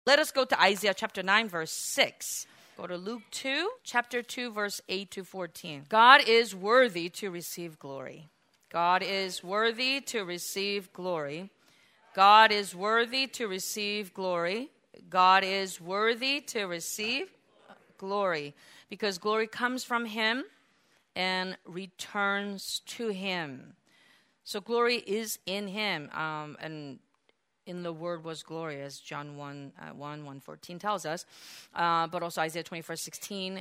Let us go to Isaiah chapter 9, verse 6. Go to Luke 2, chapter 2, verse 8 to 14. God is worthy to receive glory. God is worthy to receive glory. God is worthy to receive glory. God is worthy to receive glory. Because glory comes from him and returns to him. So glory is in him. And in the word was glory, as John 1:14 tells us. But also Isaiah 24:16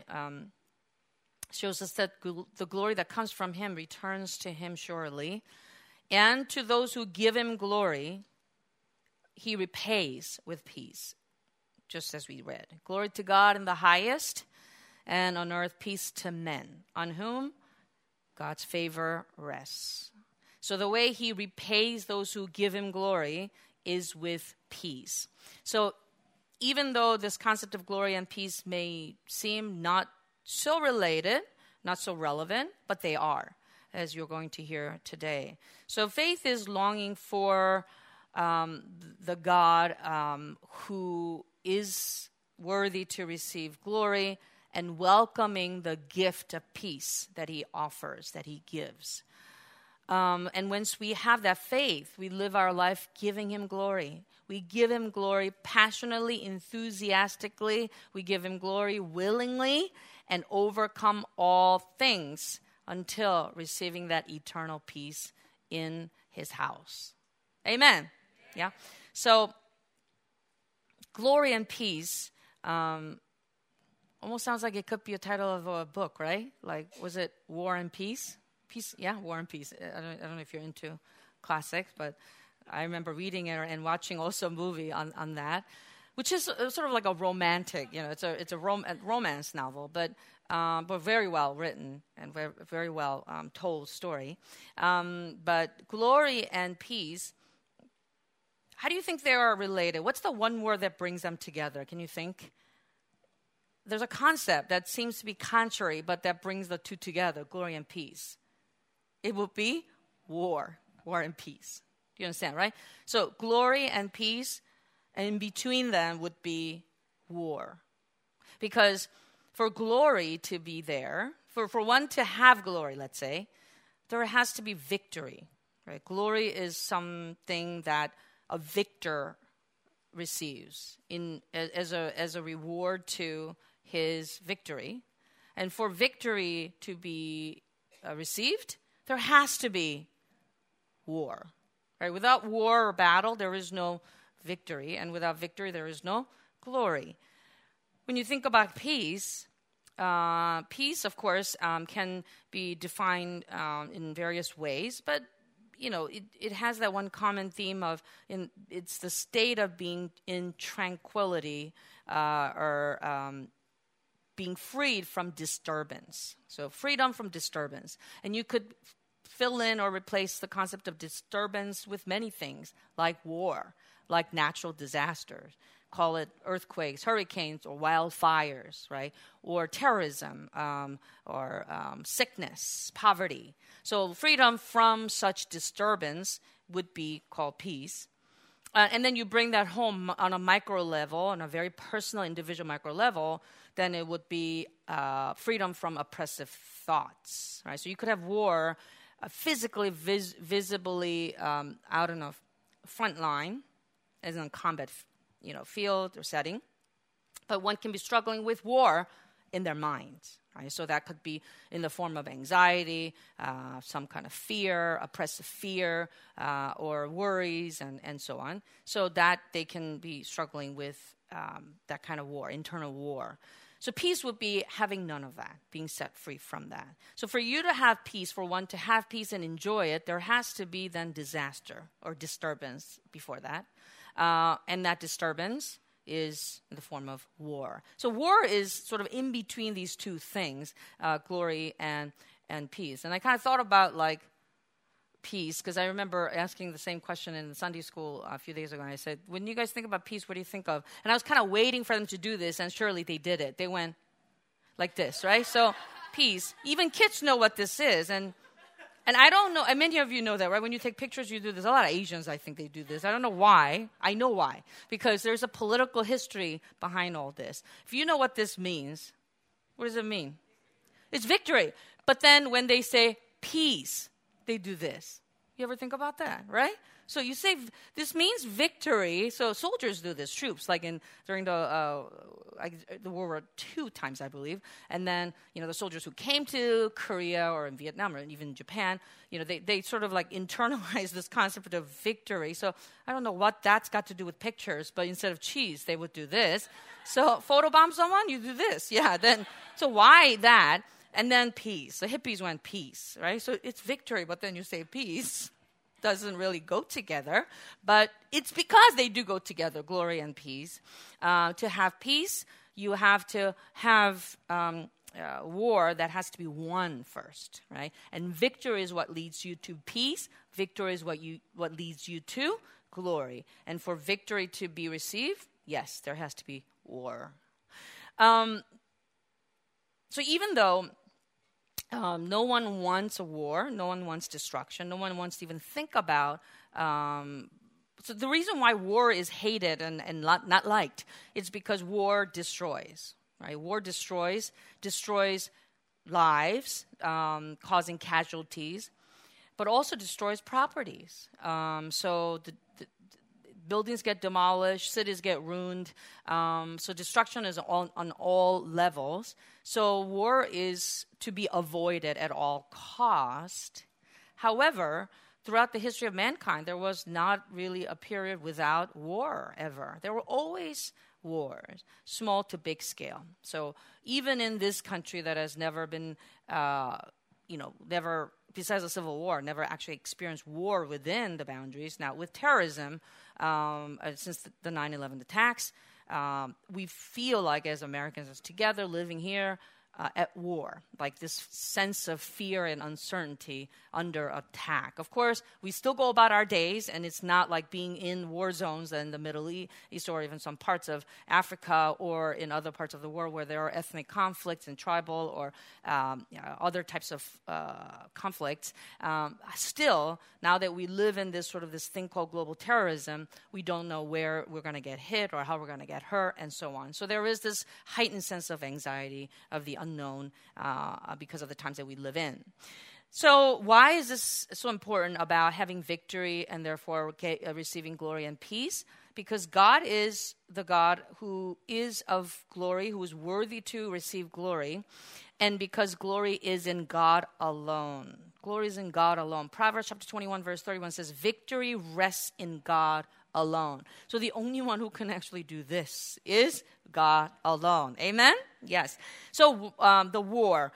shows us that the glory that comes from him returns to him surely. And to those who give him glory, he repays with peace, just as we read. Glory to God in the highest, and on earth peace to men, on whom God's favor rests. So the way he repays those who give him glory is with peace. So even though this concept of glory and peace may seem not so related, not so relevant, but they are, as you're going to hear today. So faith is longing for the God who is worthy to receive glory and welcoming the gift of peace that he offers, that he gives. And once we have that faith, we live our life giving him glory. We give him glory passionately, enthusiastically. We give him glory willingly and overcome all things until receiving that eternal peace in his house. Amen. Yeah. So glory and peace almost sounds like it could be a title of a book, right? Like, was it War and Peace? Peace, yeah, War and Peace. I don't know if you're into classics, but I remember reading it and watching also a movie on that, which is sort of like a romantic, it's a romance novel, but very well written and very well told story. But glory and peace, how do you think they are related? What's the one word that brings them together? Can you think? There's a concept that seems to be contrary, but that brings the two together, glory and peace. It would be war and peace. Do you understand, right? So glory and peace, and in between them would be war. Because for glory to be there, for one to have glory, let's say, there has to be victory, right? Glory is something that a victor receives as a reward to his victory. And for victory to be received, there has to be war. Right? Without war or battle, there is no victory. And without victory, there is no glory. When you think about peace, peace, of course, can be defined in various ways. But, it has that one common theme of it's the state of being in tranquility or being freed from disturbance. So freedom from disturbance. And you could fill in or replace the concept of disturbance with many things, like war, like natural disasters. Call it earthquakes, hurricanes, or wildfires, right? Or terrorism, or sickness, poverty. So freedom from such disturbance would be called peace. And then you bring that home on a micro level, on a very personal, individual micro level, then it would be freedom from oppressive thoughts, right? So you could have war physically, visibly out in a front line, as in a combat field or setting. But one can be struggling with war in their minds, right? So that could be in the form of anxiety, some kind of fear, oppressive fear, or worries, and so on. So that they can be struggling with that kind of war, internal war. So peace would be having none of that, being set free from that. So for you to have peace, for one to have peace and enjoy it, there has to be then disaster or disturbance before that. And that disturbance is in the form of war. So war is sort of in between these two things, glory and peace. And I kind of thought about like peace, because I remember asking the same question in Sunday school a few days ago. And I said, when you guys think about peace, what do you think of? And I was kind of waiting for them to do this, and surely they did it. They went like this, right? So peace. Even kids know what this is. And And I don't know, and many of you know that, right? When you take pictures, you do this. A lot of Asians, I think they do this. I don't know why. I know why. Because there's a political history behind all this. If you know what this means, what does it mean? It's victory. But then when they say peace, they do this. You ever think about that, right? So you say, this means victory. So soldiers do this, troops, like during the World War II times, I believe. And then, the soldiers who came to Korea or in Vietnam or even Japan, they sort of like internalize this concept of victory. So I don't know what that's got to do with pictures, but instead of cheese, they would do this. So photobomb someone, you do this. Yeah, so why that? And then peace. The hippies went peace, right? So it's victory, but then you say peace. Doesn't really go together, but it's because they do go together, glory and peace. To have peace, you have to have war that has to be won first, right? And victory is what leads you to peace. Victory is what leads you to glory. And for victory to be received, yes, there has to be war. So even though no one wants a war, no one wants destruction, no one wants to even think about. So the reason why war is hated and not liked is because war destroys, right? War destroys lives, causing casualties, but also destroys properties. So the buildings get demolished, cities get ruined. So destruction is on all levels. So war is to be avoided at all cost. However, throughout the history of mankind, there was not really a period without war ever. There were always wars, small to big scale. So even in this country that has never been, never, besides the Civil War, never actually experienced war within the boundaries. Now, with terrorism, since the 9/11 attacks, we feel like as Americans, as together living here at war, like this sense of fear and uncertainty under attack. Of course, we still go about our days, and it's not like being in war zones in the Middle East or even some parts of Africa or in other parts of the world where there are ethnic conflicts and tribal or other types of conflicts. Still, now that we live in this thing called global terrorism, we don't know where we're going to get hit or how we're going to get hurt and so on. So there is this heightened sense of anxiety of the unknown because of the times that we live in. So why is this so important about having victory and therefore receiving glory and peace? Because God is the God who is of glory, who is worthy to receive glory, and because glory is in God alone. Glory is in God alone. Proverbs chapter 21, verse 31 says, victory rests in God alone. So the only one who can actually do this is God alone. Amen? Yes. So the war.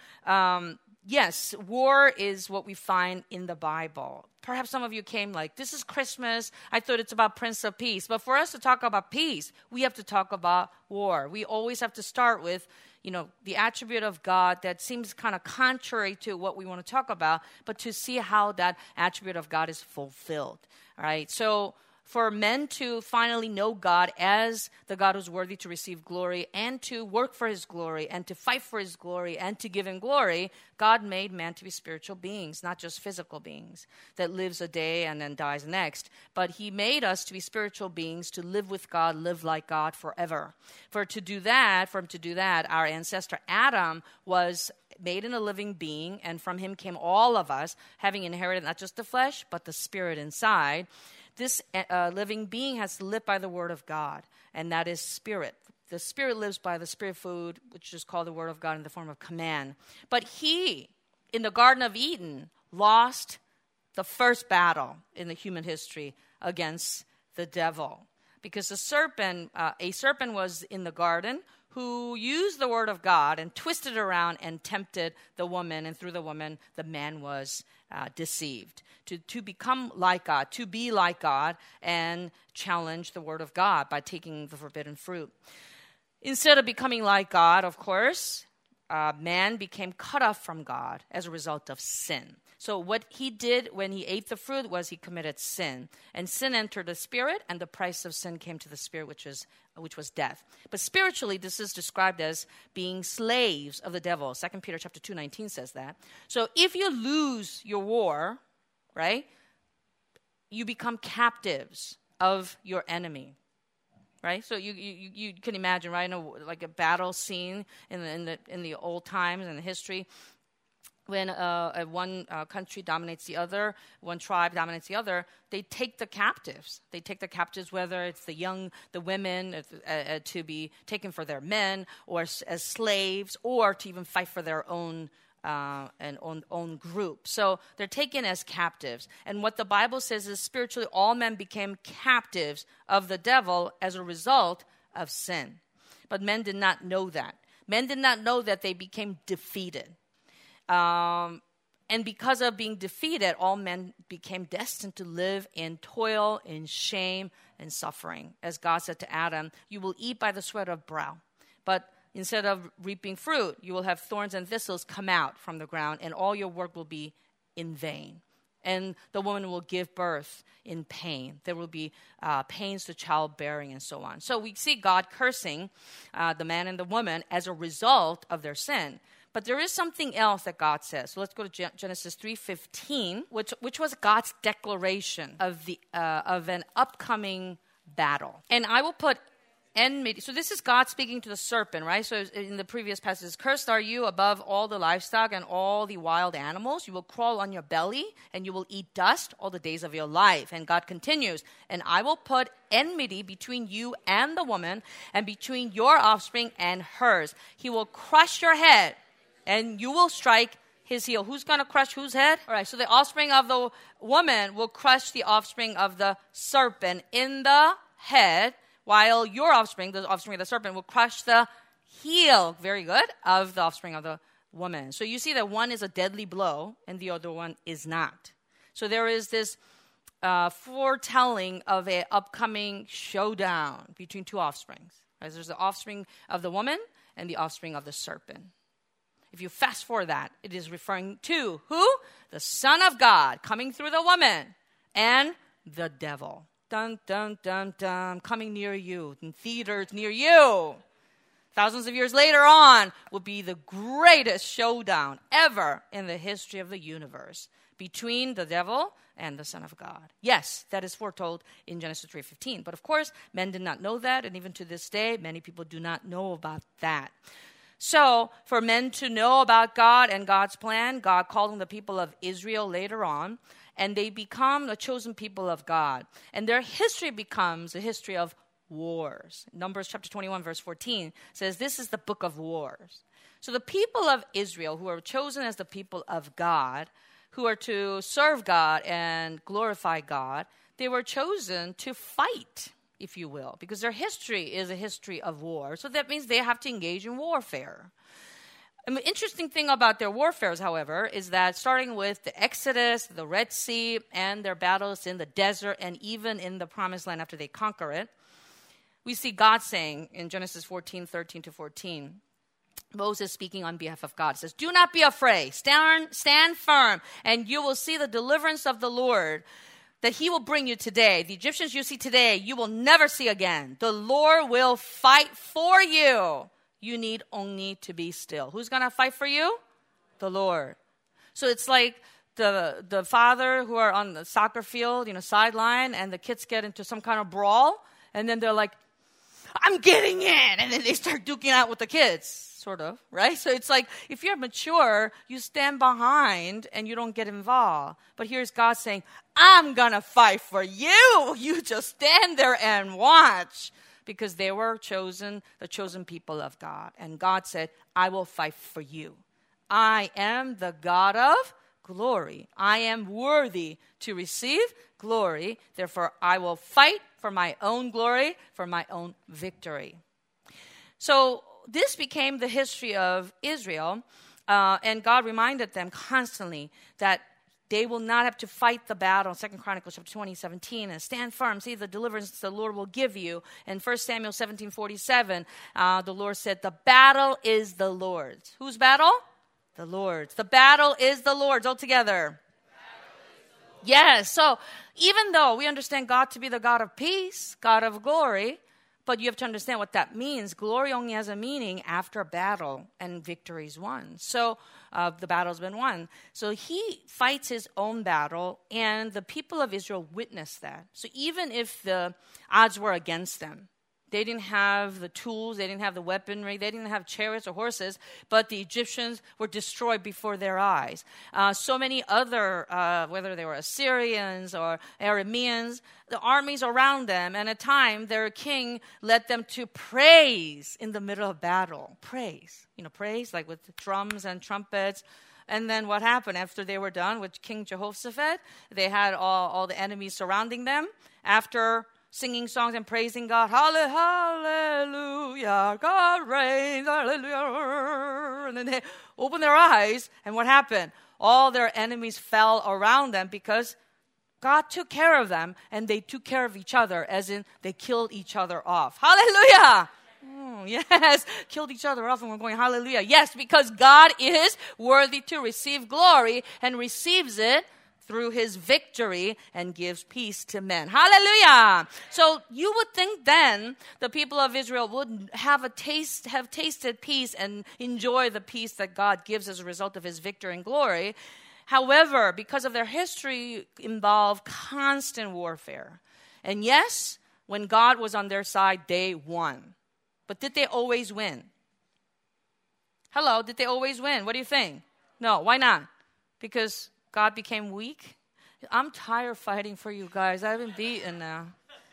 Yes, war is what we find in the Bible. Perhaps some of you came like, this is Christmas. I thought it's about Prince of Peace. But for us to talk about peace, we have to talk about war. We always have to start with, the attribute of God that seems kind of contrary to what we want to talk about, but to see how that attribute of God is fulfilled. All right. So for men to finally know God as the God who's worthy to receive glory and to work for his glory and to fight for his glory and to give him glory, God made man to be spiritual beings, not just physical beings that lives a day and then dies next. But he made us to be spiritual beings, to live with God, live like God forever. For him to do that, our ancestor Adam was made in a living being, and from him came all of us, having inherited not just the flesh, but the spirit inside. This living being has to live by the word of God, and that is spirit. The spirit lives by the spirit food, which is called the word of God in the form of command. But he, in the Garden of Eden, lost the first battle in the human history against the devil. Because a serpent was in the garden who used the word of God and twisted around and tempted the woman, and through the woman, the man was deceived. To become like God, to be like God, and challenge the word of God by taking the forbidden fruit. Instead of becoming like God, of course, man became cut off from God as a result of sin. So what he did when he ate the fruit was he committed sin. And sin entered the spirit, and the price of sin came to the spirit, which was death. But spiritually, this is described as being slaves of the devil. 2 Peter chapter 2:19 says that. So if you lose your war, right, you become captives of your enemy. Right, so you can imagine, right, like a battle scene in the old times in the history, when one country dominates the other, one tribe dominates the other, they take the captives. They take the captives, whether it's the women to be taken for their men, or as slaves, or to even fight for their own own group. So they're taken as captives. And what the Bible says is spiritually all men became captives of the devil as a result of sin. But men did not know that. Men did not know that they became defeated. And because of being defeated, all men became destined to live in toil, in shame, and suffering. As God said to Adam, you will eat by the sweat of brow. But instead of reaping fruit, you will have thorns and thistles come out from the ground, and all your work will be in vain. And the woman will give birth in pain. There will be pains to childbearing and so on. So we see God cursing the man and the woman as a result of their sin. But there is something else that God says. So let's go to Genesis 3:15, which was God's declaration of an upcoming battle. And I will put enmity. So this is God speaking to the serpent, right? So in the previous passages, cursed are you above all the livestock and all the wild animals. You will crawl on your belly and you will eat dust all the days of your life. And God continues, and I will put enmity between you and the woman, and between your offspring and hers. He will crush your head, and you will strike his heel. Who's going to crush whose head? All right, so the offspring of the woman will crush the offspring of the serpent in the head, while your offspring, the offspring of the serpent, will crush the heel, very good, of the offspring of the woman. So you see that one is a deadly blow and the other one is not. So there is this foretelling of an upcoming showdown between two offsprings. Right? There's the offspring of the woman and the offspring of the serpent. If you fast forward that, it is referring to who? The Son of God coming through the woman and the devil. Dun, dun, dun, dun, coming near you, in theaters near you. Thousands of years later on will be the greatest showdown ever in the history of the universe between the devil and the Son of God. Yes, that is foretold in Genesis 3:15. But of course, men did not know that, and even to this day, many people do not know about that. So, for men to know about God and God's plan, God called them the people of Israel later on, and they become the chosen people of God. And their history becomes a history of wars. Numbers chapter 21, verse 14 says, this is the book of wars. So the people of Israel, who are chosen as the people of God, who are to serve God and glorify God, they were chosen to fight, if you will, because their history is a history of war. So that means they have to engage in warfare. An interesting thing about their warfares, however, is that starting with the Exodus, the Red Sea, and their battles in the desert, and even in the Promised Land after they conquer it, we see God saying in Genesis 14:13-14, Moses speaking on behalf of God says, do not be afraid, stand firm, and you will see the deliverance of the Lord that he will bring you today. The Egyptians you see today, you will never see again. The Lord will fight for you. You need only to be still. Who's going to fight for you? The Lord. So it's like the father who are on the soccer field, sideline, and the kids get into some kind of brawl, and then they're like, I'm getting in, and then they start duking out with the kids, sort of, right? So it's like, if you're mature, you stand behind and you don't get involved. But here's God saying, I'm going to fight for you. You just stand there and watch. Because they were chosen, the chosen people of God. And God said, I will fight for you. I am the God of glory. I am worthy to receive glory. Therefore, I will fight for my own glory, for my own victory. So this became the history of Israel. And God reminded them constantly that they will not have to fight the battle. 2 Chronicles chapter 20:17, and stand firm, see the deliverance the Lord will give you. And 1 Samuel 17:47, the Lord said, the battle is the Lord's. Whose battle? The Lord's. The battle is the Lord's. All together. Yes. So even though we understand God to be the God of peace, God of glory, but you have to understand what that means. Glory only has a meaning after battle and victory is won. So the battle's been won. So he fights his own battle, and the people of Israel witness that. So even if the odds were against them, they didn't have the tools, they didn't have the weaponry, they didn't have chariots or horses, but the Egyptians were destroyed before their eyes. So many other, whether they were Assyrians or Arameans, the armies around them, and at time their king led them to praise in the middle of battle. Praise, praise like with drums and trumpets. And then what happened after they were done with King Jehoshaphat? They had all the enemies surrounding them. After singing songs and praising God, hallelujah, God reigns, hallelujah. And then they opened their eyes, and what happened? All their enemies fell around them because God took care of them, and they took care of each other, as in they killed each other off. Hallelujah! Yes, killed each other off, and we're going, hallelujah. Yes, because God is worthy to receive glory and receives it through his victory and gives peace to men. Hallelujah! So you would think then the people of Israel would have tasted peace and enjoy the peace that God gives as a result of his victory and glory. However, because of their history involved constant warfare. And yes, when God was on their side, they won. But did they always win? Hello, did they always win? What do you think? No, why not? Because God became weak? I'm tired fighting for you guys. I've been beaten now.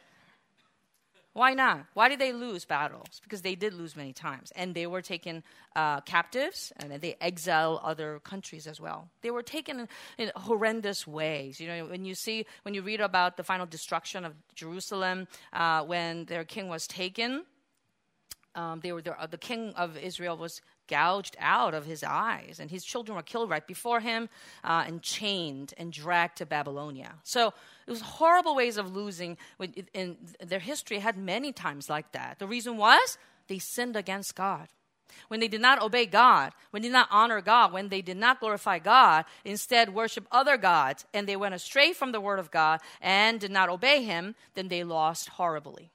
Why not? Why did they lose battles? Because they did lose many times. And they were taken captives, and they exiled other countries as well. They were taken in horrendous ways. When you read about the final destruction of Jerusalem, when their king was taken, the king of Israel was gouged out of his eyes, and his children were killed right before him, and chained and dragged to Babylonia. So it was horrible ways of losing. In their history had many times like that. The reason was they sinned against God. When they did not obey God, when they did not honor God, when they did not glorify God, instead worship other gods, and they went astray from the word of God and did not obey him, then they lost horribly.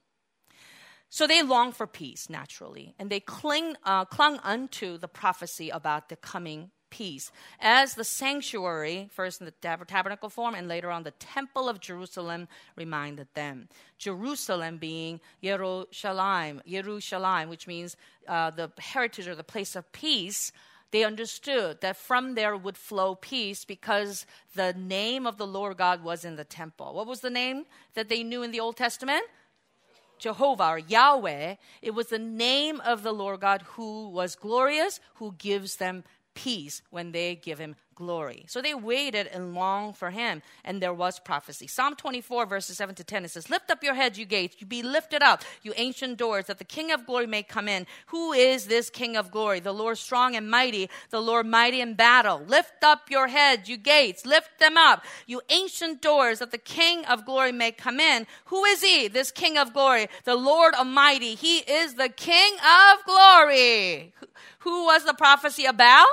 So they longed for peace, naturally, and they clung unto the prophecy about the coming peace. As the sanctuary, first in the tabernacle form and later on the temple of Jerusalem, reminded them. Jerusalem being Yerushalayim, which means the heritage or the place of peace. They understood that from there would flow peace because the name of the Lord God was in the temple. What was the name that they knew in the Old Testament? Jehovah or Yahweh. It was the name of the Lord God who was glorious, who gives them peace when they give him glory. So they waited and longed for him, and there was prophecy. Psalm 24, verses 7 to 10, it says, "Lift up your heads, you gates, you be lifted up, you ancient doors, that the King of glory may come in. Who is this King of glory? The Lord strong and mighty, the Lord mighty in battle. Lift up your heads, you gates, lift them up, you ancient doors, that the King of glory may come in. Who is he, this King of glory? The Lord Almighty. He is the King of glory." Who was the prophecy about?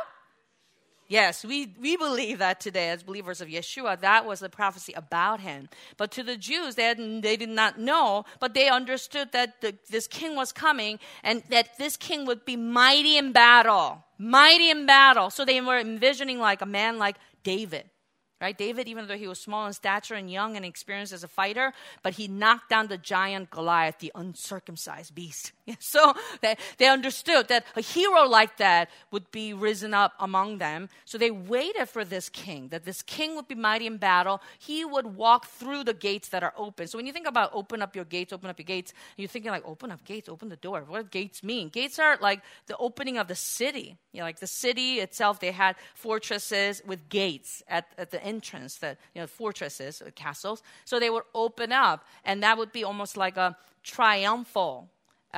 Yes, we believe that today as believers of Yeshua. That was the prophecy about him. But to the Jews, they did not know, but they understood that this king was coming and that this king would be mighty in battle. Mighty in battle. So they were envisioning like a man like David. Right? David, even though he was small in stature and young and experienced as a fighter, but he knocked down the giant Goliath, the uncircumcised beast. So they understood that a hero like that would be risen up among them. So they waited for this king, that this king would be mighty in battle. He would walk through the gates that are open. So when you think about open up your gates, you're thinking like, open up gates, open the door. What do gates mean? Gates are like the opening of the city. Like the city itself, they had fortresses with gates at the entrance, fortresses, castles. So they would open up, and that would be almost like a triumphal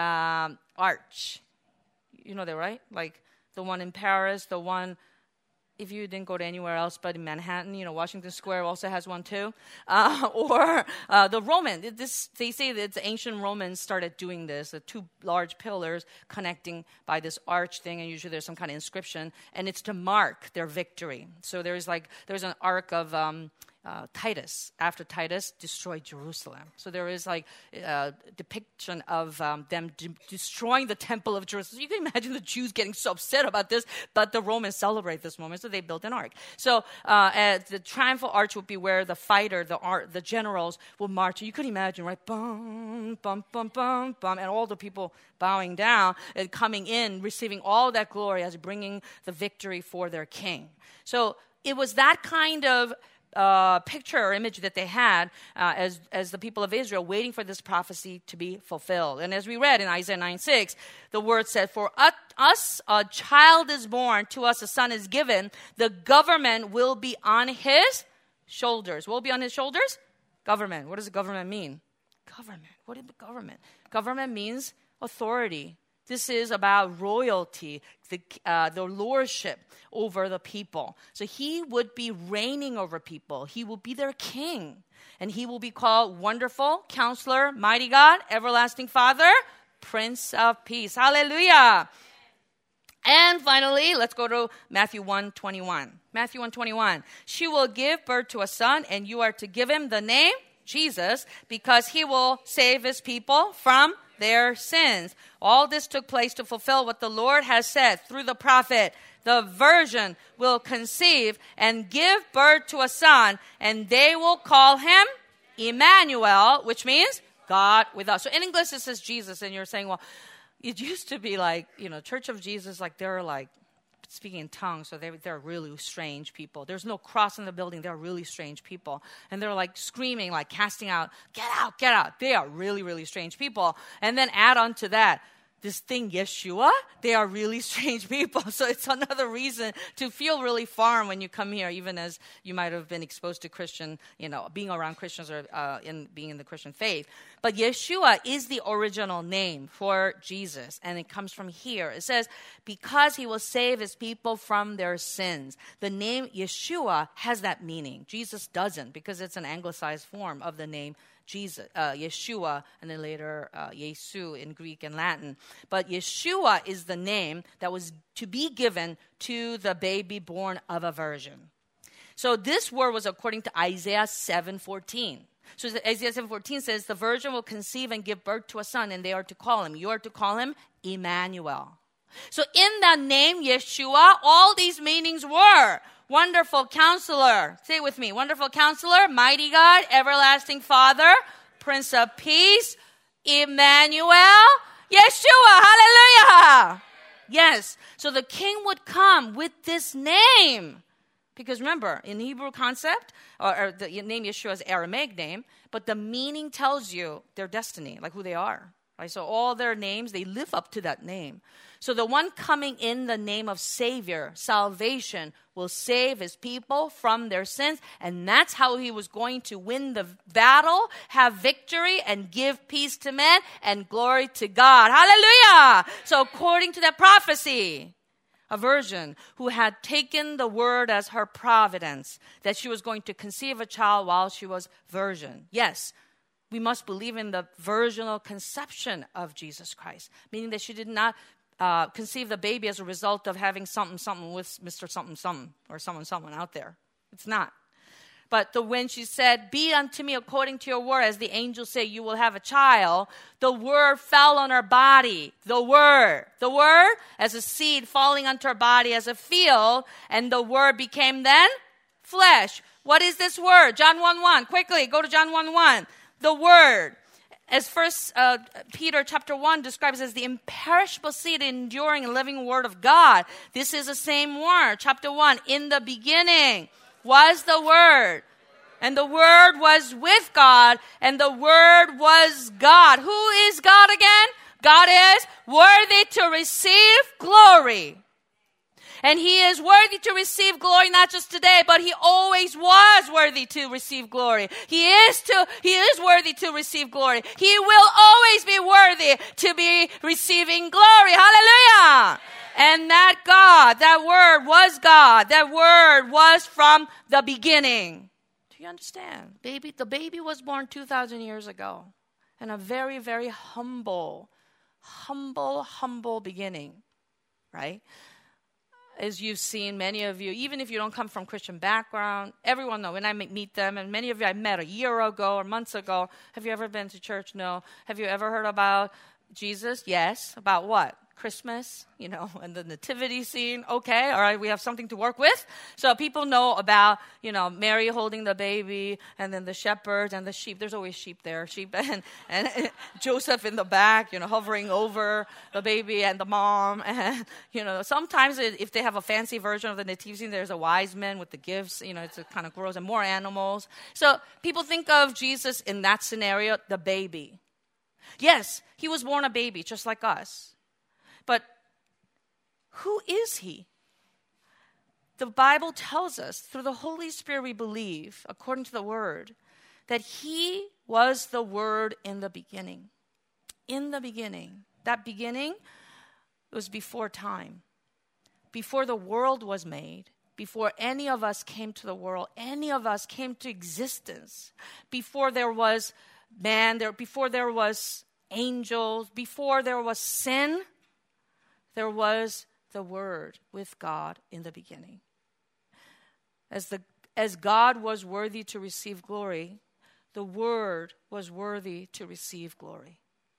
arch. You know that, right? Like the one in Paris, the one, if you didn't go to anywhere else but in Manhattan, Washington Square also has one too. Or the Roman. They say that the ancient Romans started doing this, the two large pillars connecting by this arch thing, and usually there's some kind of inscription, and it's to mark their victory. So there's an arc of Titus, after Titus destroyed Jerusalem. So there is like a depiction of them destroying the temple of Jerusalem. So you can imagine the Jews getting so upset about this, but the Romans celebrate this moment, so they built an ark. So the triumphal arch would be where the fighter, the generals will march. And you could imagine, right? Bum, bum, bum, bum, bum, and all the people bowing down and coming in, receiving all that glory as bringing the victory for their king. So it was that kind of picture or image that they had as the people of Israel waiting for this prophecy to be fulfilled. And as we read in Isaiah 9:6, the word said, "For us a child is born, to us a son is given, the government will be on his shoulders." What will be on his shoulders? Government. What does government mean? Government. What is government? Government means authority. This is about royalty, the lordship over the people. So he would be reigning over people. He will be their king. And he will be called Wonderful, Counselor, Mighty God, Everlasting Father, Prince of Peace. Hallelujah. And finally, let's go to Matthew 1:21. Matthew 1:21. She will give birth to a son, and you are to give him the name Jesus, because he will save his people from their sins. All this took place to fulfill what the Lord has said through the prophet. The virgin will conceive and give birth to a son, and they will call him Emmanuel, which means God with us. So in English it says Jesus, and you're saying, well, it used to be like, Church of Jesus, like they're like speaking in tongues, so they're really strange people. There's no cross in the building. They're really strange people. And they're like screaming, like casting out, get out, get out. They are really, really strange people. And then add on to that, this thing, Yeshua, they are really strange people. So it's another reason to feel really foreign when you come here, even as you might have been exposed to Christian, being around Christians or being in the Christian faith. But Yeshua is the original name for Jesus, and it comes from here. It says, because he will save his people from their sins. The name Yeshua has that meaning. Jesus doesn't, because it's an anglicized form of the name Jesus, Yeshua, and then later Yesu in Greek and Latin. But Yeshua is the name that was to be given to the baby born of a virgin. So this word was according to Isaiah 7:14. So Isaiah 7:14 says, the virgin will conceive and give birth to a son, and you are to call him Emmanuel. So in the name Yeshua, all these meanings were Wonderful Counselor. Say it with me. Wonderful Counselor, Mighty God, Everlasting Father, Prince of Peace, Emmanuel, Yeshua. Hallelujah. Yes. So the king would come with this name. Because remember, in Hebrew concept, or the name Yeshua is Aramaic name, but the meaning tells you their destiny, like who they are. Right? So all their names, they live up to that name. So the one coming in the name of Savior, salvation, will save his people from their sins. And that's how he was going to win the battle, have victory, and give peace to men and glory to God. Hallelujah! So according to that prophecy, a virgin who had taken the word as her providence, that she was going to conceive a child while she was virgin. Yes, we must believe in the virginal conception of Jesus Christ, meaning that she did not conceive the baby as a result of having something with Mr. something or someone out there. It's not. But when she said, be unto me according to your word, as the angels say, you will have a child, the word fell on her body. The word as a seed falling onto her body as a field, and the word became then flesh. What is this word? John 1:1. Quickly, go to John 1:1. The word, as First Peter chapter 1 describes as the imperishable seed, enduring and living word of God. This is the same word. Chapter 1, in the beginning was the Word, and the Word was with God, and the Word was God. Who is God again? God is worthy to receive glory. And he is worthy to receive glory not just today, but he always was worthy to receive glory. He is worthy to receive glory. He will always be worthy to be receiving glory. Hallelujah! And that God, that word was God. That word was from the beginning. Do you understand? The baby was born 2,000 years ago. And a very, very humble beginning. Right? as you've seen, many of you, even if you don't come from Christian background, everyone knows when I meet them, and many of you I met a year ago or months ago. Have you ever been to church? No. Have you ever heard about Jesus? Yes. About what? Christmas, and the nativity scene. Okay, all right, we have something to work with. So people know about, Mary holding the baby, and then the shepherds and the sheep. There's always sheep there, and Joseph in the back, hovering over the baby and the mom. And, sometimes if they have a fancy version of the nativity scene, there's a wise man with the gifts. It's kind of gross, and more animals. So people think of Jesus in that scenario, the baby. Yes, he was born a baby, just like us. But who is he? The Bible tells us, through the Holy Spirit we believe, according to the Word, that he was the Word in the beginning. In the beginning. That beginning was before time. Before the world was made. Before any of us came to the world. Any of us came to existence. Before there was man, before there was angels, before there was sin, there was the Word with God in the beginning. As God was worthy to receive glory, the Word was worthy to receive glory.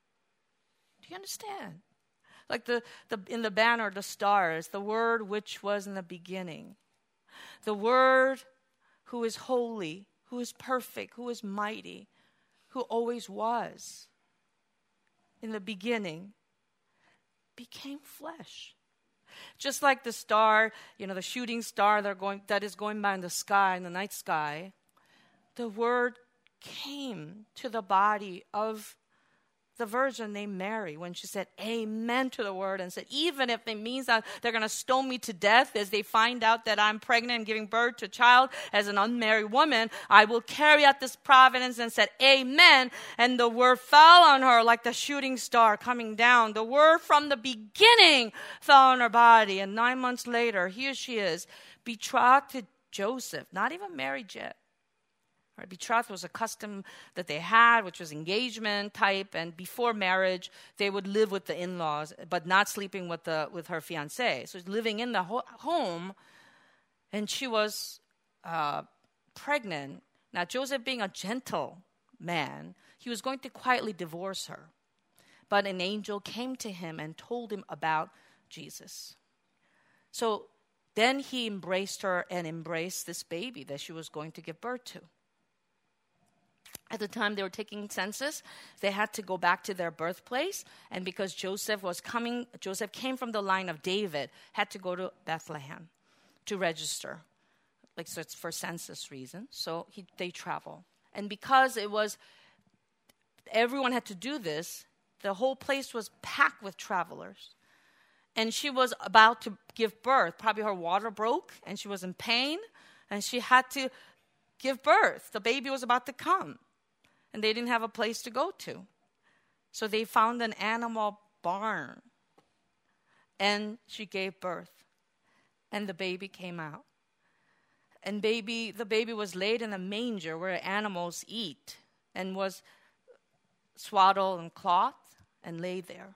Do you understand? Like in the banner, the stars, the Word which was in the beginning. The Word who is holy, who is perfect, who is mighty, who always was in the beginning, became flesh. Just like the star, the shooting star that is going by in the sky, in the night sky, the Word came to the body of the virgin named Mary when she said amen to the Word and said, even if it means that they're going to stone me to death as they find out that I'm pregnant and giving birth to a child as an unmarried woman, I will carry out this providence, and said amen. And the Word fell on her like the shooting star coming down. The Word from the beginning fell on her body. And 9 months later, here she is, betrothed to Joseph, not even married yet. Right, betrothed was a custom that they had, which was engagement type, and before marriage, they would live with the in-laws, but not sleeping with her fiancé. So living in the home, and she was pregnant. Now, Joseph being a gentle man, he was going to quietly divorce her. But an angel came to him and told him about Jesus. So then he embraced her and embraced this baby that she was going to give birth to. At the time they were taking census, they had to go back to their birthplace. And because Joseph came from the line of David, had to go to Bethlehem to register. So it's for census reasons. So they travel. And because everyone had to do this, the whole place was packed with travelers. And she was about to give birth. Probably her water broke and she was in pain. And she had to give birth. The baby was about to come. And they didn't have a place to go to. So they found an animal barn. And she gave birth. And the baby came out. And the baby was laid in a manger where animals eat. And was swaddled in cloth and laid there.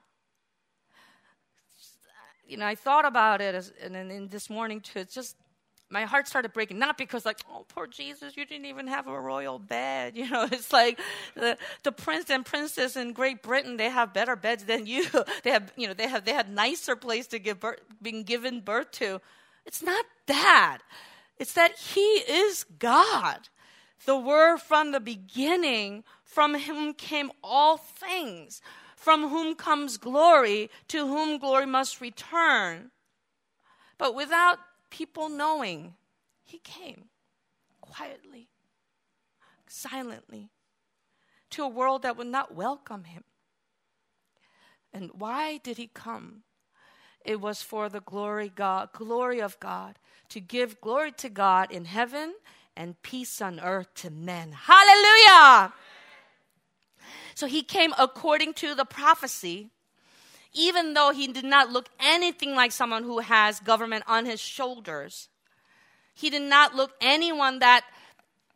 I thought about it and this morning too. It's just, my heart started breaking, not because oh, poor Jesus, you didn't even have a royal bed. It's like the prince and princess in Great Britain, they have better beds than you. They had nicer place to being given birth to. It's not that. It's that he is God. The Word from the beginning, from whom came all things, from whom comes glory, to whom glory must return. But without people knowing, he came quietly, silently, to a world that would not welcome him. And why did he come? It was for the glory of God, to give glory to God in heaven and peace on earth to men. Hallelujah! So he came according to the prophecy, even though he did not look anything like someone who has government on his shoulders. He did not look anyone that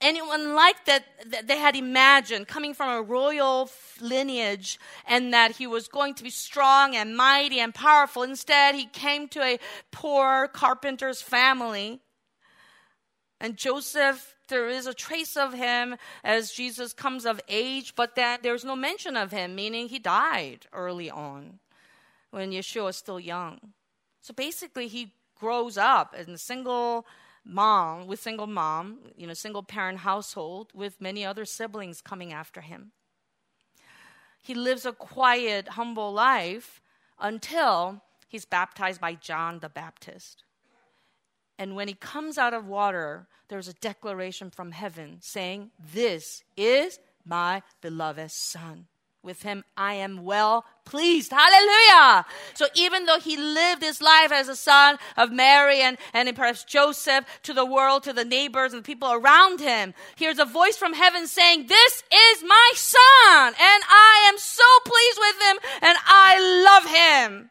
anyone like that they had imagined, coming from a royal lineage, and that he was going to be strong and mighty and powerful. Instead, he came to a poor carpenter's family. And Joseph, there is a trace of him as Jesus comes of age, but then there's no mention of him, meaning he died early on when Yeshua was still young. So basically, he grows up in a single mom, single parent household with many other siblings coming after him. He lives a quiet, humble life until he's baptized by John the Baptist. And when he comes out of water, there's a declaration from heaven saying, "This is my beloved Son. With him I am well pleased." Hallelujah! So even though he lived his life as a son of Mary and perhaps Joseph to the world, to the neighbors and the people around him, here's a voice from heaven saying, "This is my Son, and I am so pleased with him, and I love him."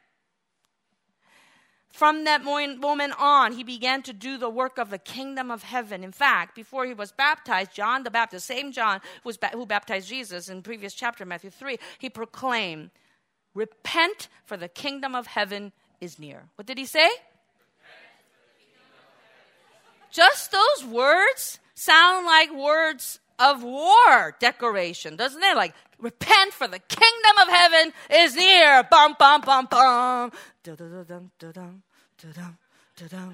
From that moment on, he began to do the work of the kingdom of heaven. In fact, before he was baptized, John the Baptist, same John who baptized Jesus in the previous chapter, Matthew 3, he proclaimed, "Repent, for the kingdom of heaven is near." What did he say? Just those words sound like words of war declaration, doesn't it? Like, repent, for the kingdom of heaven is near. Bum, bum, bum, bum. Da-da-da-dum, da-dum, da-dum, da-dum.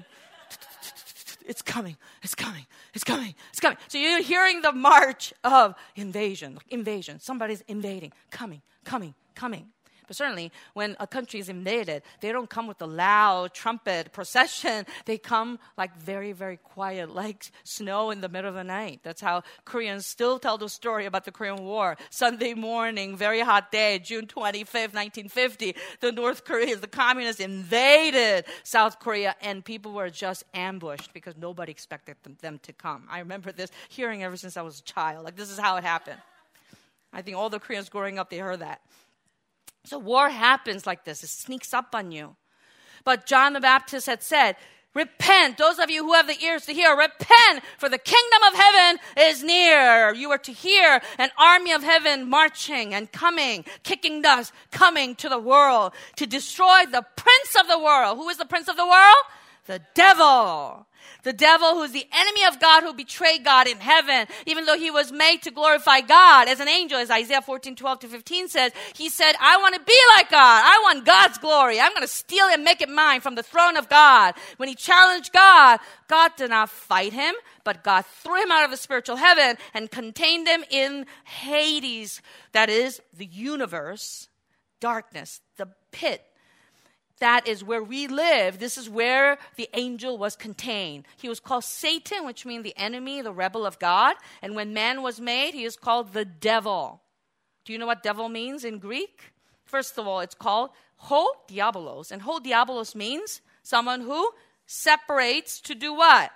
It's coming, it's coming, it's coming, it's coming. So you're hearing the march of invasion. Somebody's invading, coming, coming, coming. But certainly, when a country is invaded, they don't come with a loud trumpet procession. They come like very, very quiet, like snow in the middle of the night. That's how Koreans still tell the story about the Korean War. Sunday morning, very hot day, June 25th, 1950, the North Koreans, the communists invaded South Korea, and people were just ambushed because nobody expected them to come. I remember this hearing ever since I was a child. Like, this is how it happened. I think all the Koreans growing up, they heard that. So war happens like this. It sneaks up on you. But John the Baptist had said, "Repent, those of you who have the ears to hear, repent, for the kingdom of heaven is near." You are to hear an army of heaven marching and coming, kicking dust, coming to the world to destroy the prince of the world. Who is the prince of the world? The devil. The devil, who is the enemy of God, who betrayed God in heaven, even though he was made to glorify God as an angel, as Isaiah 14:12-15 says. He said, "I want to be like God. I want God's glory. I'm going to steal and make it mine from the throne of God." When he challenged God, God did not fight him, but God threw him out of the spiritual heaven and contained him in Hades, that is, the universe, darkness, the pit. That is where we live. This is where the angel was contained. He was called Satan, which means the enemy, the rebel of God. And when man was made, he is called the devil. Do you know what devil means in Greek? First of all, it's called ho diabolos. And ho diabolos means someone who separates to do what?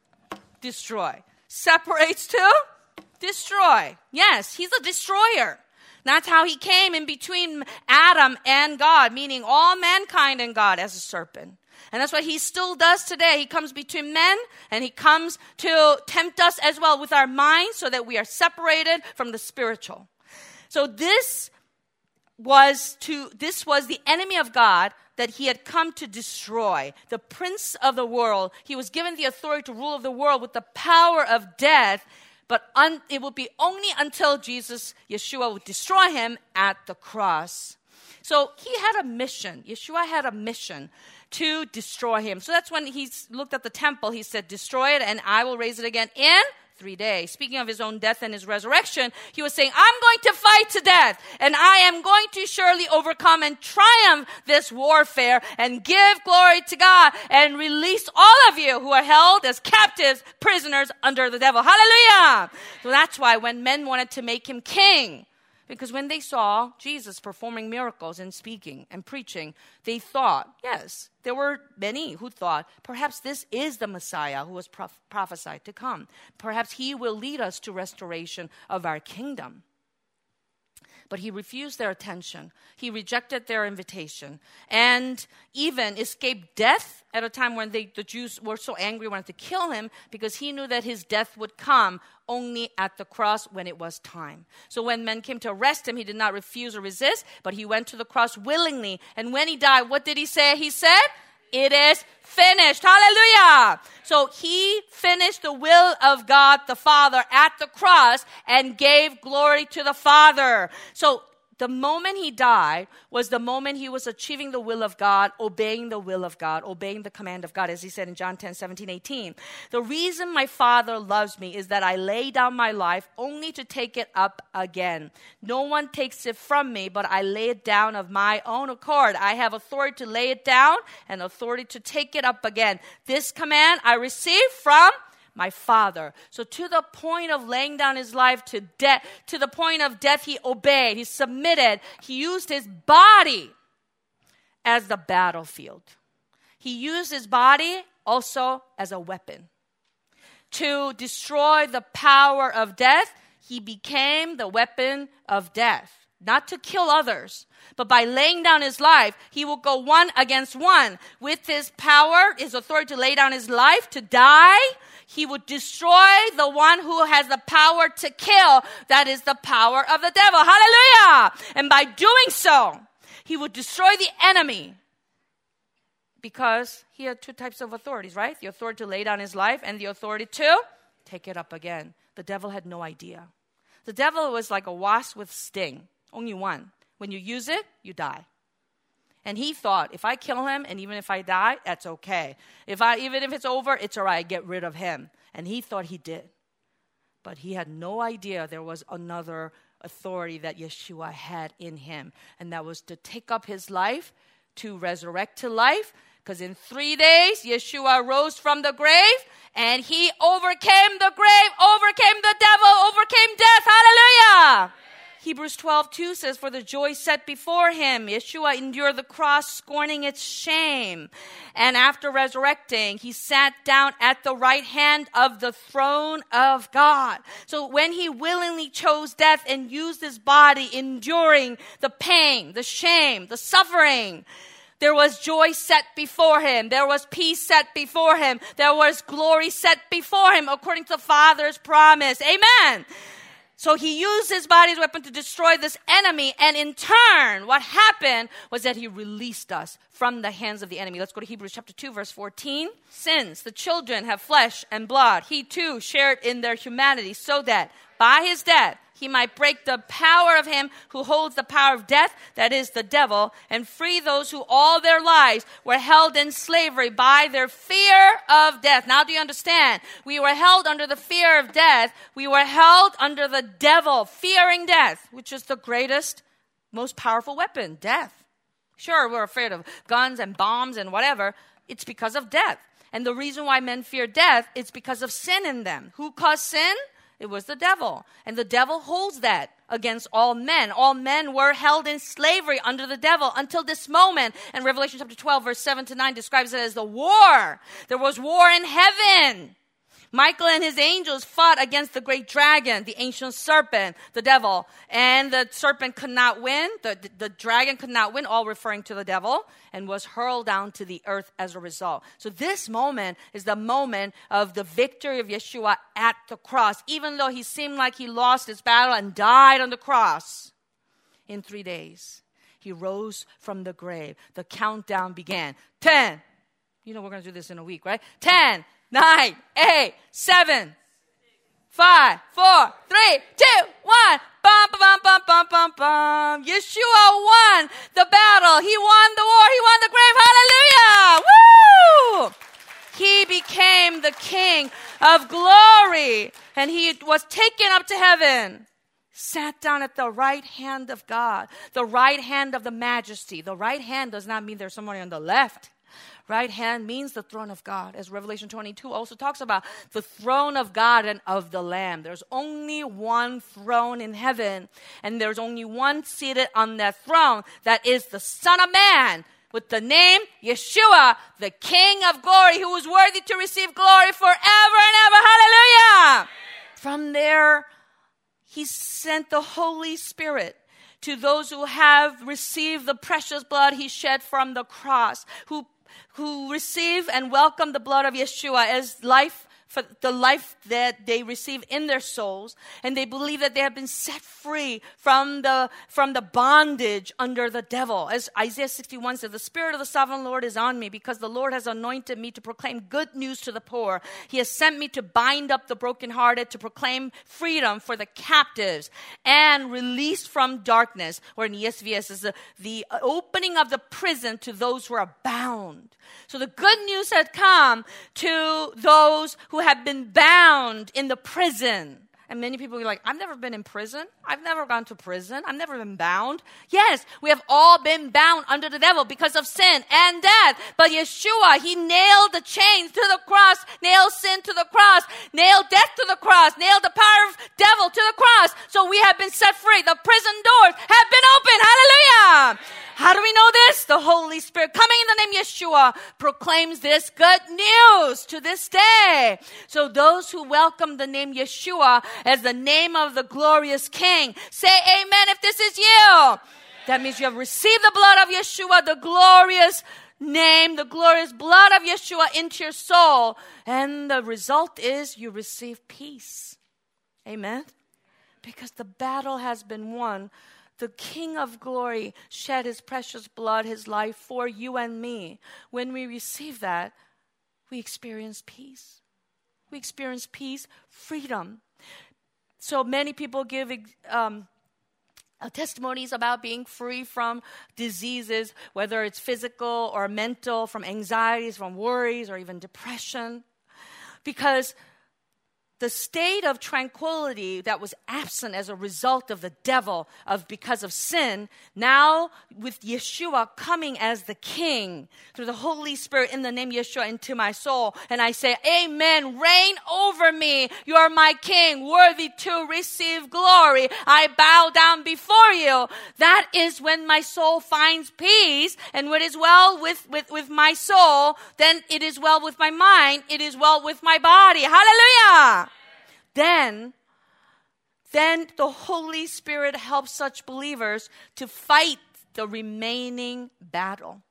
Destroy. Separates to destroy. Yes, he's a destroyer. That's how he came in between Adam and God, meaning all mankind and God, as a serpent. And that's what he still does today. He comes between men, and he comes to tempt us as well with our minds so that we are separated from the spiritual. So this was the enemy of God that he had come to destroy, the prince of the world. He was given the authority to rule of the world with the power of death. But it would be only until Yeshua would destroy him at the cross. So he had a mission. Yeshua had a mission to destroy him. So that's when he looked at the temple. He said, "Destroy it, and I will raise it again in 3 days." Speaking of his own death and his resurrection, he was saying, "I'm going to fight to death, and I am going to surely overcome and triumph this warfare and give glory to God and release all of you who are held as captives, prisoners under the devil." Hallelujah! So that's why when men wanted to make him king, because when they saw Jesus performing miracles and speaking and preaching, they thought, yes, there were many who thought, perhaps this is the Messiah who was prophesied to come. Perhaps he will lead us to restoration of our kingdom. But he refused their attention. He rejected their invitation and even escaped death at a time when the Jews were so angry, wanted to kill him because he knew that his death would come only at the cross when it was time. So when men came to arrest him, he did not refuse or resist, but he went to the cross willingly. And when he died, what did he say? He said, "It is finished." Hallelujah. So he finished the will of God the Father at the cross and gave glory to the Father. So the moment he died was the moment he was achieving the will of God, obeying the will of God, obeying the command of God, as he said in John 10:17-18. The reason my Father loves me is that I lay down my life only to take it up again. No one takes it from me, but I lay it down of my own accord. I have authority to lay it down and authority to take it up again. This command I received from my Father. So to the point of laying down his life to death, to the point of death, he obeyed, he submitted, he used his body as the battlefield. He used his body also as a weapon. To destroy the power of death, he became the weapon of death. Not to kill others, but by laying down his life, he will go one against one. With his power, his authority to lay down his life, to die, he would destroy the one who has the power to kill. That is the power of the devil. Hallelujah! And by doing so, he would destroy the enemy. Because he had two types of authorities, right? The authority to lay down his life and the authority to take it up again. The devil had no idea. The devil was like a wasp with sting. Only one. When you use it, you die. And he thought, if I kill him and even if I die, that's okay. Even if it's over, it's all right. Get rid of him. And he thought he did. But he had no idea there was another authority that Yeshua had in him. And that was to take up his life, to resurrect to life. Because in 3 days, Yeshua rose from the grave. And he overcame the grave, overcame the devil, overcame death. Hallelujah! Hebrews 12:2 says, for the joy set before him, Yeshua endured the cross, scorning its shame. And after resurrecting, he sat down at the right hand of the throne of God. So when he willingly chose death and used his body, enduring the pain, the shame, the suffering, there was joy set before him. There was peace set before him. There was glory set before him, according to the Father's promise. Amen. So he used his body as a weapon to destroy this enemy. And in turn, what happened was that he released us from the hands of the enemy. Let's go to Hebrews chapter 2, verse 14. Since the children have flesh and blood, he too shared in their humanity, so that by his death, he might break the power of him who holds the power of death, that is the devil, and free those who all their lives were held in slavery by their fear of death. Now do you understand? We were held under the fear of death. We were held under the devil, fearing death, which is the greatest, most powerful weapon, death. Sure, we're afraid of guns and bombs and whatever. It's because of death. And the reason why men fear death is because of sin in them. Who caused sin? It was the devil. And the devil holds that against all men. All men were held in slavery under the devil until this moment. And Revelation chapter 12, verse 7-9 describes it as the war. There was war in heaven. Michael and his angels fought against the great dragon, the ancient serpent, the devil. And the serpent could not win. The dragon could not win, all referring to the devil, and was hurled down to the earth as a result. So this moment is the moment of the victory of Yeshua at the cross. Even though he seemed like he lost his battle and died on the cross, in 3 days, he rose from the grave. The countdown began. 10. You know we're going to do this in a week, right? 10. 9, 8, 7, 5, 4, 3, 2, 1. Bum, bum, bum, bum, bum, bum. Yeshua won the battle. He won the war. He won the grave. Hallelujah. Woo! He became the King of glory. And he was taken up to heaven. Sat down at the right hand of God. The right hand of the majesty. The right hand does not mean there's somebody on the left. Right hand means the throne of God, as Revelation 22 also talks about the throne of God and of the Lamb. There's only one throne in heaven, and there's only one seated on that throne, that is the Son of Man, with the name Yeshua, the King of glory, who is worthy to receive glory forever and ever. Hallelujah! From there, he sent the Holy Spirit to those who have received the precious blood he shed from the cross, who receive and welcome the blood of Yeshua as life, for the life that they receive in their souls, and they believe that they have been set free from the bondage under the devil. As Isaiah 61 says, the Spirit of the Sovereign Lord is on me, because the Lord has anointed me to proclaim good news to the poor. He has sent me to bind up the brokenhearted, to proclaim freedom for the captives, and release from darkness, or in ESV it says the opening of the prison to those who are bound. So the good news had come to those who have been bound in the prison. And many people are like, I've never been in prison. I've never gone to prison. I've never been bound. Yes, we have all been bound under the devil because of sin and death. But Yeshua, he nailed the chains to the cross, nailed sin to the cross, nailed death to the cross, nailed the power of devil to the cross. So we have been set free. The prison doors have been opened. Hallelujah. How do we know this? The Holy Spirit, coming in the name Yeshua, proclaims this good news to this day. So those who welcome the name Yeshua as the name of the glorious King, say amen if this is you. That means you have received the blood of Yeshua, the glorious name, the glorious blood of Yeshua into your soul. And the result is you receive peace. Amen? Because the battle has been won. The King of glory shed his precious blood, his life for you and me. When we receive that, we experience peace. We experience peace, freedom. So many people give testimonies about being free from diseases, whether it's physical or mental, from anxieties, from worries, or even depression. Because the state of tranquility that was absent as a result of the devil, because of sin, now with Yeshua coming as the King through the Holy Spirit in the name Yeshua into my soul, and I say, amen, reign over me. You are my King, worthy to receive glory. I bow down before you. That is when my soul finds peace, and what is well with my soul, then it is well with my mind, it is well with my body. Hallelujah! Then the Holy Spirit helps such believers to fight the remaining battle.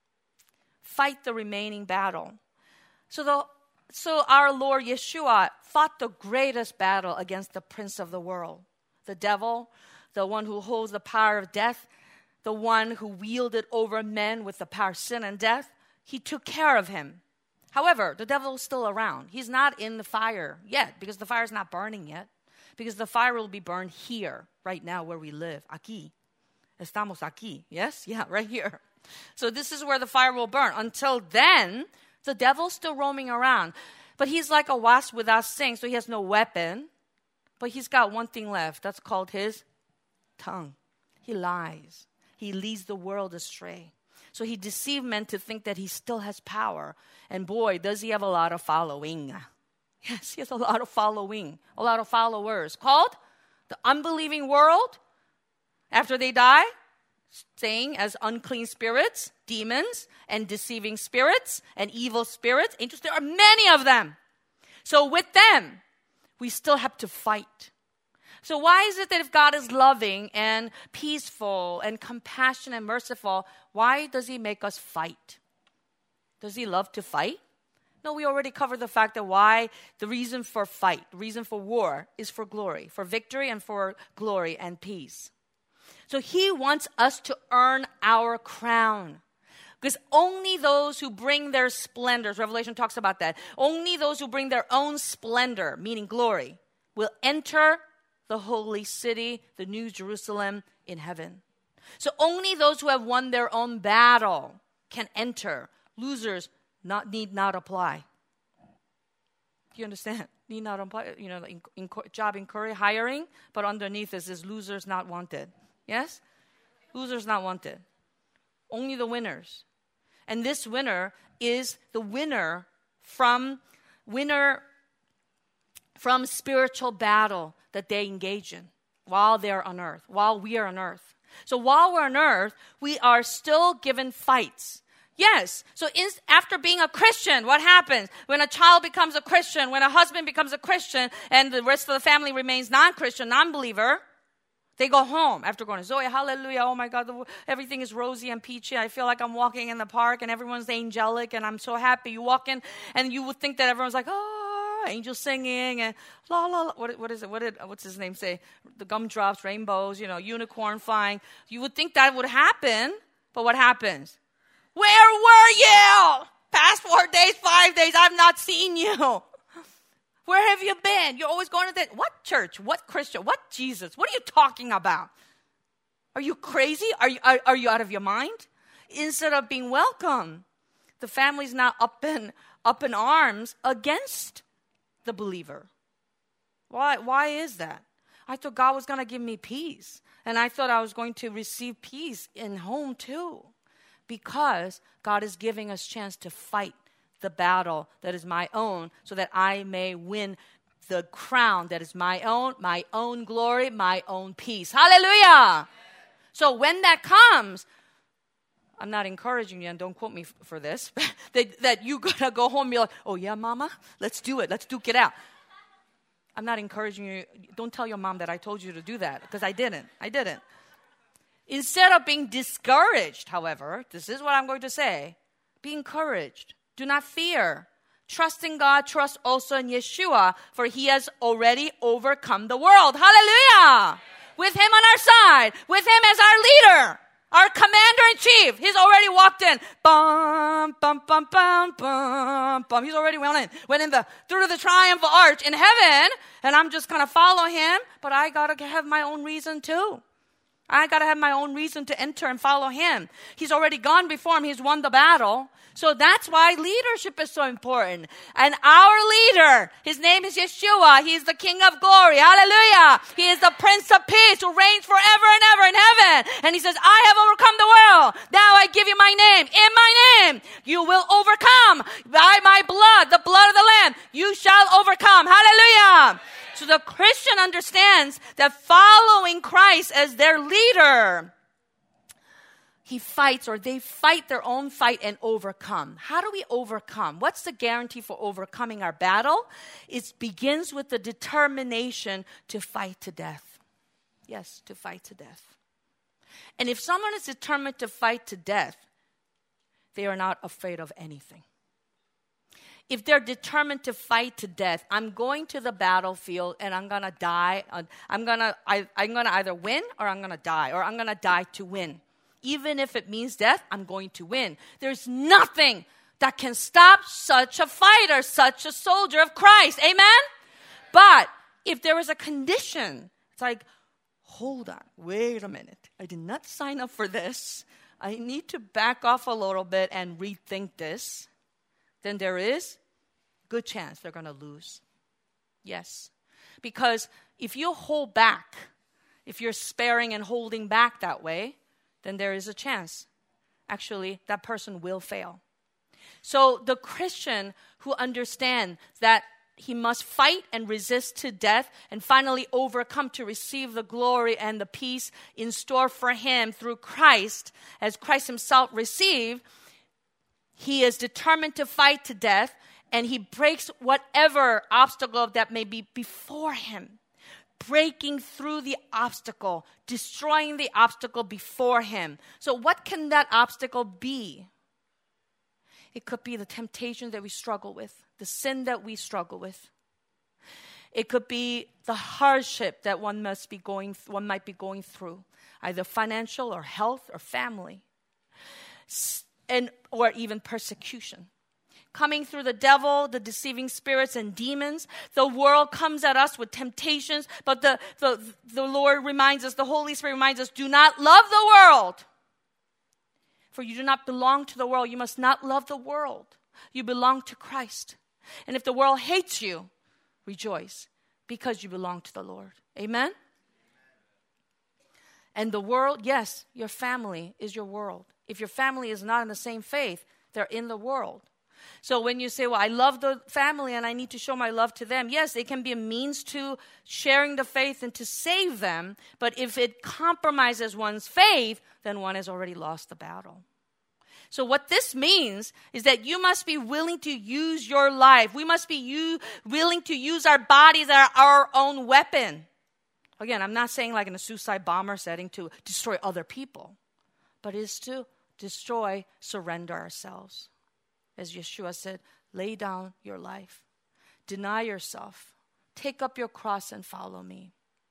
Fight the remaining battle. So our Lord Yeshua fought the greatest battle against the prince of the world, the devil, the one who holds the power of death, the one who wielded over men with the power of sin and death. He took care of him. However, the devil is still around. He's not in the fire yet, because the fire is not burning yet. Because the fire will be burned here, right now, where we live. Aquí. Estamos aquí. Yes? Yeah, right here. So this is where the fire will burn. Until then, the devil's still roaming around. But he's like a wasp without sting, so he has no weapon. But he's got one thing left. That's called his tongue. He lies. He leads the world astray. So he deceived men to think that he still has power. And boy, does he have a lot of following. Yes, he has a lot of following, a lot of followers. Called the unbelieving world. After they die, staying as unclean spirits, demons, and deceiving spirits, and evil spirits. There are many of them. So with them, we still have to fight. So why is it that if God is loving and peaceful and compassionate and merciful, why does he make us fight? Does he love to fight? No, we already covered the fact that why the reason for fight, the reason for war is for glory, for victory and for glory and peace. So he wants us to earn our crown. Because only those who bring their splendors, Revelation talks about that, only those who bring their own splendor, meaning glory, will enter the holy city, the New Jerusalem in heaven. So only those who have won their own battle can enter. Losers need not apply. Do you understand? Need not apply. You know, job inquiry, hiring, but underneath is losers not wanted. Yes? Losers not wanted. Only the winners. And this winner is the winner from spiritual battle that they engage in while they're on earth, while we are on earth. So while we're on earth, we are still given fights. Yes. So after being a Christian, what happens? When a child becomes a Christian, when a husband becomes a Christian, and the rest of the family remains non-Christian, non-believer, They go home after going, Zoe, hallelujah, oh my God, everything is rosy and peachy. I feel like I'm walking in the park and everyone's angelic and I'm so happy. You walk in and you would think that everyone's like, oh, angels singing and la, la, la. What is it? What's his name say? The gumdrops, rainbows, unicorn flying. You would think that would happen, but what happens? Where were you? Past 4 days, 5 days, I've not seen you. Where have you been? You're always going to that. What church? What Christian? What Jesus? What are you talking about? Are you crazy? Are you out of your mind? Instead of being welcome, the family's now up in arms against the believer. Why is that? I thought God was going to give me peace. And I thought I was going to receive peace in home too. Because God is giving us chance to fight the battle that is my own so that I may win the crown that is my own glory, my own peace. Hallelujah! So when that comes, I'm not encouraging you, and don't quote me for this, that you're going to go home and be like, oh yeah, mama, let's do it. Let's duke it out. I'm not encouraging you. Don't tell your mom that I told you to do that, because I didn't. Instead of being discouraged, however, this is what I'm going to say. Be encouraged. Do not fear. Trust in God. Trust also in Yeshua, for he has already overcome the world. Hallelujah! With him on our side, with him as our leader, our commander-in-chief. He's already walked in. Bum, bum, bum, bum, bum, bum. He's already went in through the triumphal arch in heaven, and I'm just going to follow him, but I got to have my own reason too. I got to have my own reason to enter and follow him. He's already gone before him. He's won the battle. So that's why leadership is so important. And our leader, his name is Yeshua. He is the King of glory. Hallelujah. He is the Prince of Peace who reigns forever and ever in heaven. And he says, I have overcome the world. Now I give you my name. In my name, you will overcome. By my blood, the blood of the Lamb, you shall overcome. Hallelujah. So the Christian understands that following Christ as their leader, they fight their own fight and overcome. How do we overcome? What's the guarantee for overcoming our battle? It begins with the determination to fight to death. Yes, to fight to death. And if someone is determined to fight to death, they are not afraid of anything. If they're determined to fight to death, I'm going to the battlefield and I'm going to die. I'm going to either win or I'm going to die, or I'm going to die to win. Even if it means death, I'm going to win. There's nothing that can stop such a fighter, such a soldier of Christ. Amen? But if there is a condition, it's like, hold on, wait a minute. I did not sign up for this. I need to back off a little bit and rethink this. Then there is a good chance they're going to lose. Yes. Because if you hold back, if you're sparing and holding back that way, then there is a chance. Actually, that person will fail. So the Christian who understands that he must fight and resist to death and finally overcome to receive the glory and the peace in store for him through Christ, as Christ himself received, he is determined to fight to death, and he breaks whatever obstacle that may be before him. Breaking through the obstacle, destroying the obstacle before him. So what can that obstacle be? It could be the temptation that we struggle with, the sin that we struggle with. It could be the hardship that one might be going through, either financial or health or family, or even persecution. Coming through the devil, the deceiving spirits and demons. The world comes at us with temptations, but the Lord reminds us, the Holy Spirit reminds us, do not love the world. For you do not belong to the world. You must not love the world. You belong to Christ. And if the world hates you, rejoice, because you belong to the Lord. Amen? And the world, yes, your family is your world. If your family is not in the same faith, they're in the world. So when you say, well, I love the family and I need to show my love to them, yes, it can be a means to sharing the faith and to save them. But if it compromises one's faith, then one has already lost the battle. So what this means is that you must be willing to use your life. We must be willing to use our bodies as our own weapon Again, I'm not saying like in a suicide bomber setting to destroy other people, but it's to destroy, surrender ourselves. As Yeshua said, lay down your life. Deny yourself. Take up your cross and follow me.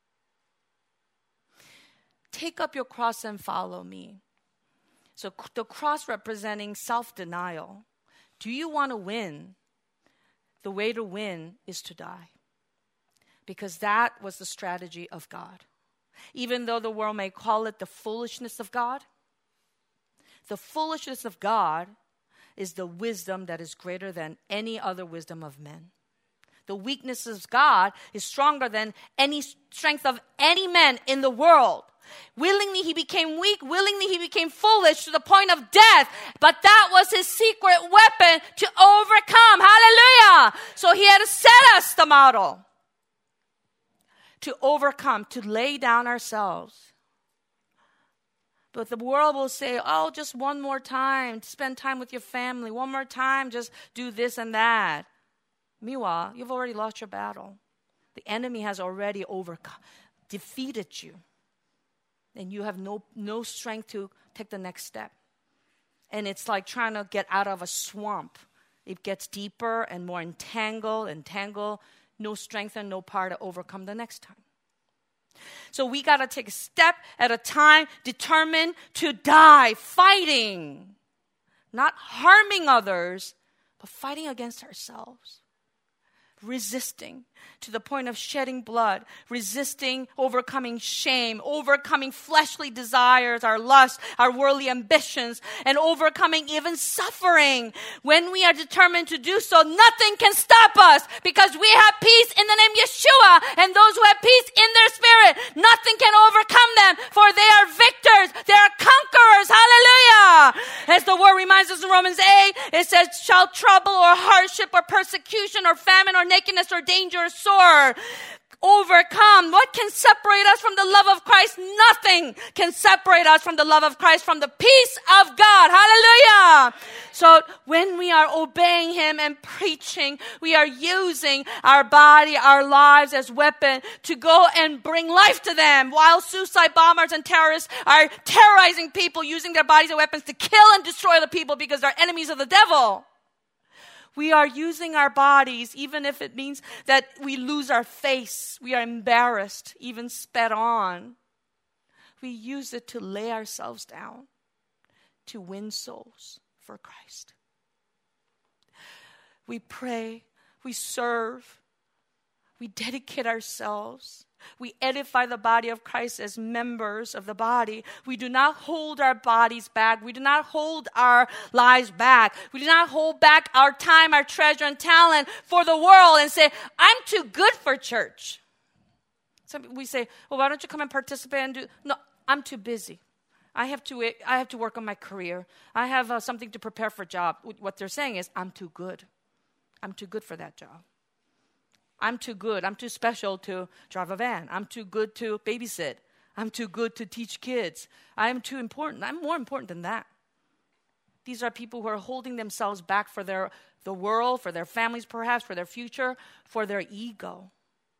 Take up your cross and follow me. So the cross representing self-denial. Do you want to win? The way to win is to die. Because that was the strategy of God. Even though the world may call it the foolishness of God, the foolishness of God is the wisdom that is greater than any other wisdom of men. The weakness of God is stronger than any strength of any man in the world. Willingly he became weak. Willingly he became foolish to the point of death. But that was his secret weapon to overcome. Hallelujah. So he had to set us the model to overcome, to lay down ourselves. But the world will say, oh, just one more time, spend time with your family. One more time, just do this and that. Meanwhile, you've already lost your battle. The enemy has already defeated you. And you have no strength to take the next step. And it's like trying to get out of a swamp. It gets deeper and more entangled. No strength and no power to overcome the next time. So we got to take a step at a time, determined to die, fighting. Not harming others, but fighting against ourselves. Resisting to the point of shedding blood, resisting, overcoming shame, overcoming fleshly desires, our lust, our worldly ambitions, and overcoming even suffering. When we are determined to do so, nothing can stop us because we have peace in the name Yeshua, and those who have peace in their spirit, nothing can overcome them, for they are victors, they are conquerors. Hallelujah! As the word reminds us in Romans 8, it says, shall trouble or hardship or persecution or famine or nakedness or danger or sword overcome? What can separate us from the love of Christ? Nothing can separate us from the love of Christ, from the peace of God. Hallelujah! So when we are obeying Him and preaching, we are using our body, our lives as weapon to go and bring life to them, while suicide bombers and terrorists are terrorizing people, using their bodies as weapons to kill and destroy the people because they're enemies of the devil. We are using our bodies, even if it means that we lose our face, we are embarrassed, even spat on. We use it to lay ourselves down, to win souls for Christ. We pray, we serve, we dedicate ourselves. We edify the body of Christ as members of the body. We do not hold our bodies back. We do not hold our lives back. We do not hold back our time, our treasure, and talent for the world and say, I'm too good for church. We say, well, why don't you come and participate and do? No, I'm too busy. I have to work on my career. I have something to prepare for a job. What they're saying is, I'm too good. I'm too good for that job. I'm too good. I'm too special to drive a van. I'm too good to babysit. I'm too good to teach kids. I'm too important. I'm more important than that. These are people who are holding themselves back for the world, for their families perhaps, for their future, for their ego.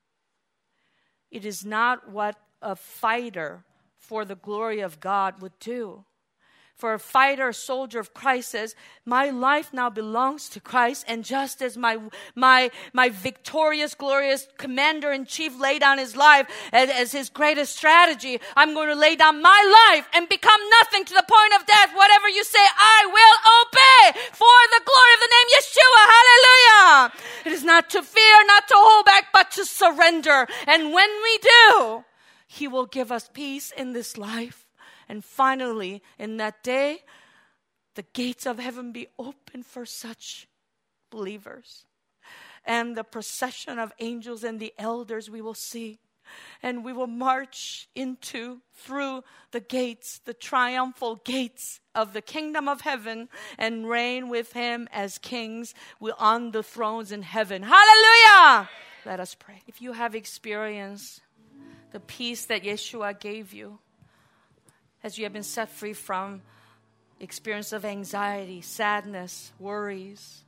It is not what a fighter for the glory of God would do. For a fighter, a soldier of Christ says, my life now belongs to Christ, and just as my victorious, glorious commander-in-chief laid down his life as his greatest strategy, I'm going to lay down my life and become nothing to the point of death. Whatever you say, I will obey for the glory of the name Yeshua. Hallelujah! It is not to fear, not to hold back, but to surrender. And when we do, He will give us peace in this life. And finally, in that day, the gates of heaven be open for such believers. And the procession of angels and the elders we will see. And we will march through the gates, the triumphal gates of the kingdom of heaven, and reign with Him as kings on the thrones in heaven. Hallelujah! Let us pray. If you have experienced the peace that Yeshua gave you, as you have been set free from experience of anxiety, sadness, worries,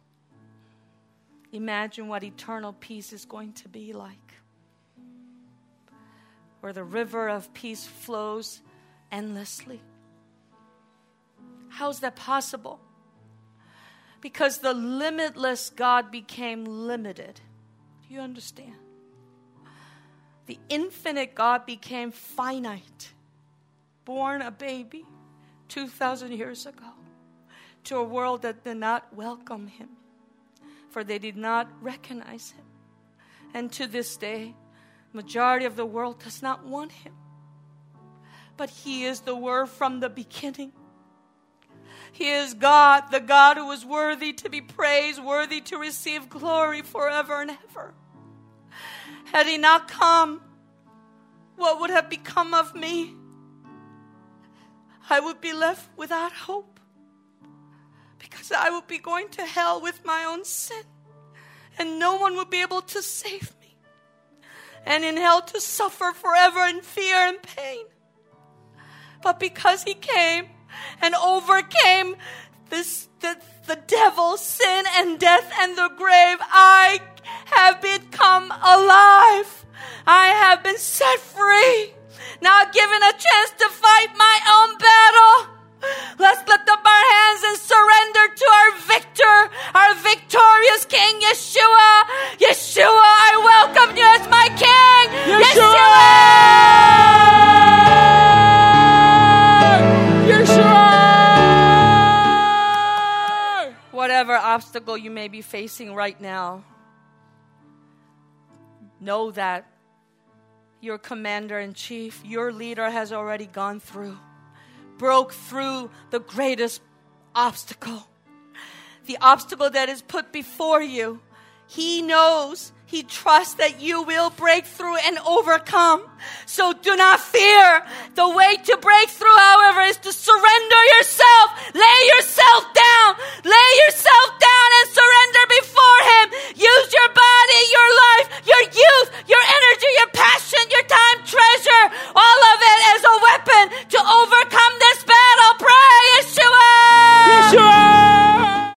imagine what eternal peace is going to be like. where the river of peace flows endlessly. How is that possible? Because the limitless God became limited. Do you understand? The infinite God became finite, born a baby 2,000 years ago to a world that did not welcome him, for they did not recognize him. And to this day, majority of the world does not want him. But he is the Word from the beginning. He is God, the God who is worthy to be praised, worthy to receive glory forever and ever. Had he not come, what would have become of me? I would be left without hope, because I would be going to hell with my own sin, and no one would be able to save me, and in hell to suffer forever in fear and pain. But because he came and overcame the devil, sin and death and the grave, I have become alive. I have been set free. Now given a chance to fight my own battle. Let's lift up our hands and surrender to our victor, our victorious King, Yeshua. Yeshua, I welcome you as my King. Yeshua! Whatever obstacle you may be facing right now, know that your commander-in-chief, your leader has already gone through, broke through the greatest obstacle. The obstacle that is put before you. He knows, he trusts that you will break through and overcome. So do not fear. The way to break through, however, is to surrender yourself. Lay yourself